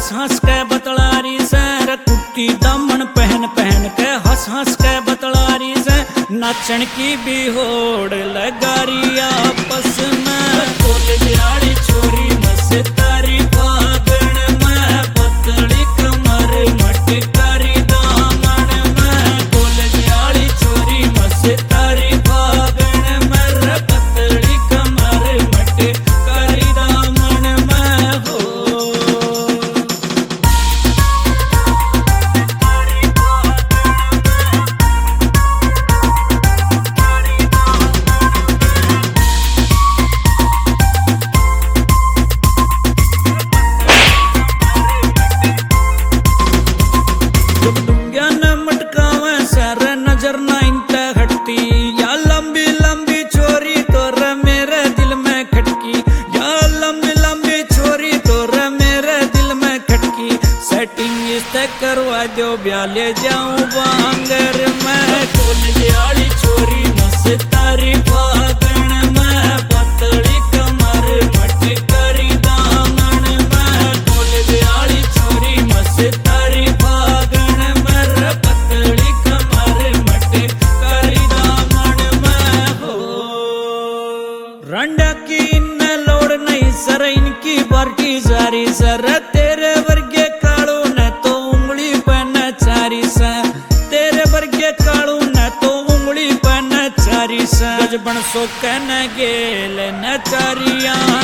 हंस हंस के बतलारी से रे कुर्ती दामन पहन पहन के हंस हंस के बतलारी से नाचन की भी होड़ लगारी आपस में कॉलेज वाली छोरी मस्तारी फागण में पतली कमर मटकारी दामन में कॉलेज वाली छोरी मस्तारी फागण में रे पतली कमर मटकारी दामन में हो करवा दो ब्याले जाऊं बांगर में कॉलेज वाली छोरी मस्तारी फागण में पतली कमर मटकारी दामन में कॉलेज वाली छोरी मस्तारी फागण में पतली कमर मटकारी दामन में हो रंडा की न लोड़ नहीं सर इनकी बार्टी जारी सर तेरे वर्गे तेरे वर्गे कालू न तो उंगली पर नचारी गजबन सो कहने गेल नचारिया